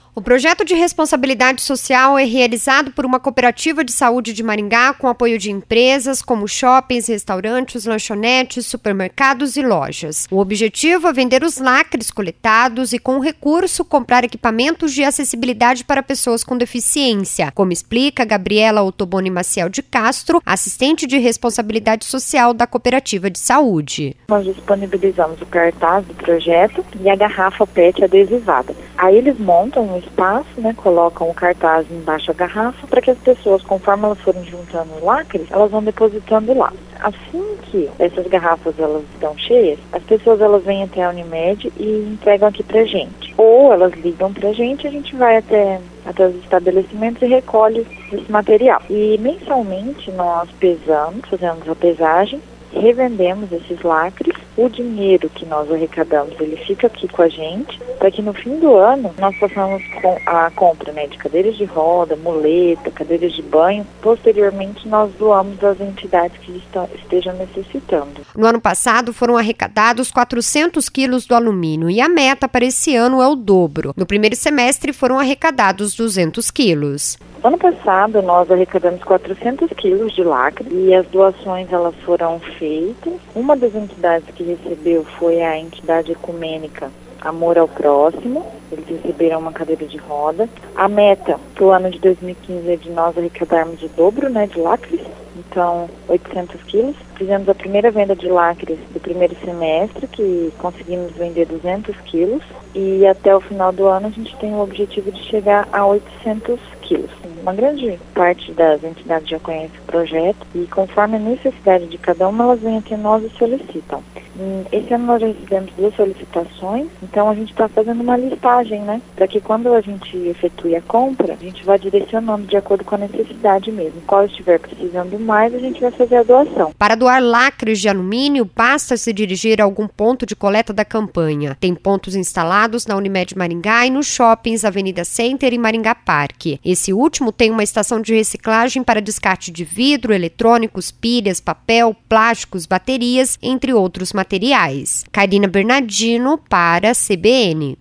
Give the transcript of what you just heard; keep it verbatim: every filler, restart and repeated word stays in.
O projeto de responsabilidade social é realizado por uma cooperativa de saúde de Maringá com apoio de empresas como shoppings, restaurantes, lanchonetes, supermercados e lojas. O objetivo é vender os lacres coletados e, com o recurso, comprar equipamentos de acessibilidade para pessoas com deficiência, como explica Gabriela Ottoboni Maciel de Castro, assistente de responsabilidade social da cooperativa de saúde. Nós disponibilizamos o cartaz do projeto e a garrafa P E T adesivada. Aí eles montam um espaço, né, colocam o cartaz embaixo da garrafa para que as pessoas, conforme elas forem juntando lacres, elas vão depositando lá. Assim que essas garrafas elas estão cheias, as pessoas elas vêm até a Unimed e entregam aqui pra gente. Ou elas ligam pra gente, a gente vai até, até os estabelecimentos e recolhe esse material. E mensalmente nós pesamos, fazemos a pesagem, revendemos esses lacres. O dinheiro que nós arrecadamos, ele fica aqui com a gente, para que no fim do ano nós possamos com a compra, né, de cadeiras de roda, muleta, cadeiras de banho. Posteriormente nós doamos às entidades que estão, estejam necessitando. No ano passado foram arrecadados quatrocentos quilos do alumínio e a meta para esse ano é o dobro. No primeiro semestre foram arrecadados duzentos quilos. Ano passado nós arrecadamos quatrocentos quilos de lacre e as doações elas foram feitas. Uma das entidades que recebeu foi a entidade ecumênica Amor ao Próximo. Eles receberam uma cadeira de roda. A meta para o ano de dois mil e quinze é de nós arrecadarmos o dobro, né, de lacres, então oitocentos quilos. Fizemos a primeira venda de lacres do primeiro semestre, que conseguimos vender duzentos quilos, e até o final do ano a gente tem o objetivo de chegar a oitocentos quilos. Uma grande parte das entidades já conhece o projeto e, conforme a necessidade de cada uma, elas vêm até nós e solicitam. Esse ano nós já recebemos duas solicitações, então a gente está fazendo uma listagem, né? Para que quando a gente efetue a compra, a gente vá direcionando de acordo com a necessidade mesmo. Qual estiver precisando mais, a gente vai fazer a doação. Para doar lacres de alumínio, basta se dirigir a algum ponto de coleta da campanha. Tem pontos instalados na Unimed Maringá e nos shoppings Avenida Center e Maringá Parque. Esse último tem uma estação de reciclagem para descarte de vidro, eletrônicos, pilhas, papel, plásticos, baterias, entre outros materiais. Karina Bernardino para a C B N.